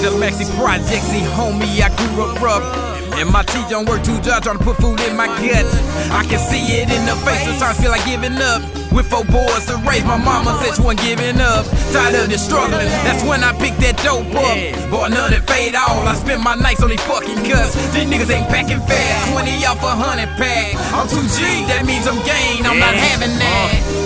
the Maxi Project, see homie, I grew up rough. And my teeth don't work too hard trying to put food in my gut. I can see it in the face, sometimes feel like giving up. With 4 boys to raise, my mama said she wasn't giving up. Tired of this struggling, that's when I picked that dope up. Boy, none of it fade all, I spent my nights on these fucking cuts. These niggas ain't packing fast, 20 off a 100 pack. I'm 2G, that means I'm gained, I'm not having that.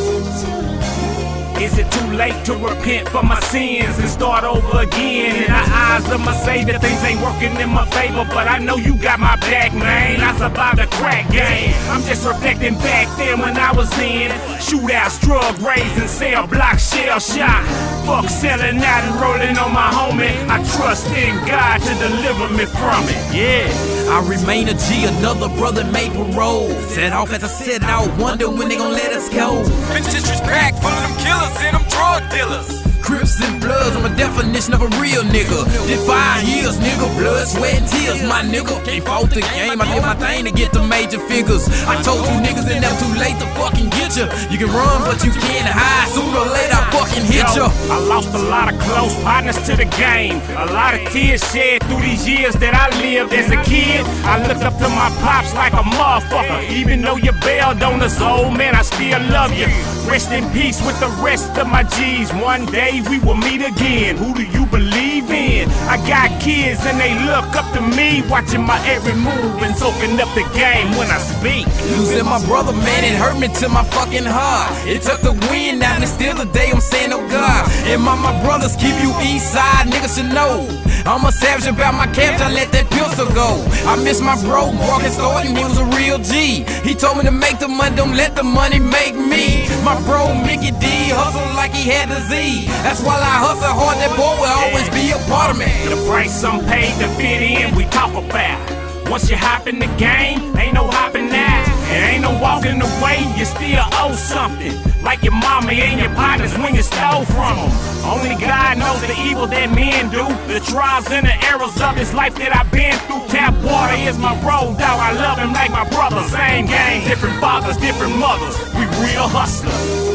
Is it too late to repent for my sins and start over again? In the eyes of my savior, things ain't working in my favor, but I know you got my back, man. I survived the crack game. I'm just reflecting back then when I was in shootouts, drug raids, and cell block, shell shot. Fuck selling out and rolling on my homie. I trust in God to deliver me from it. Yeah, I remain a G, another brother made parole. Set off as I set out, wonder when they gon' let us go. Penitentiary's packed full of them killers and them drug dealers. Crips and Bloods, I'm a definition of a real nigga. Did 5 years, nigga, blood, sweat, and tears. My nigga, can't fault the game, I did my thing to get the major figures. I told you niggas it's never too late to fucking get you. You can run, but you can't hide, sooner or later I fucking hit you. I lost a lot of close partners to the game. A lot of tears shed through these years that I lived as a kid. I looked up to my pops like a motherfucker. Even though you bailed on us, old man, I still love you. Rest in peace with the rest of my G's. One day we will meet again. Who do you believe in? I got kids and they look up to me, watching my every move and soaking up the game when I speak. Losing my brother, man, it hurt me to my fucking heart. It took the wind out, and still today I'm saying, oh God. And my brothers keep you east side, niggas should know. I'm a savage about my caps, I let that pistol go. I miss my bro, Marcus Gordon, he was a real G. He told me to make the money, don't let the money make me. My bro, Mickey D, hustle like he had the Z. That's why I hustle hard, that boy will always be a part of me. The price I'm paid to fit in, we talk about. Once you hop in the game, ain't no hopping out. And ain't no walking away, you still owe something. Like your mama and your partners when you stole from them. Only God knows the evil that men do. The trials and the errors of this life that I've been through. Tap water is my road dog, I love him like my brother. Same game, different fathers, different mothers. We real hustlers.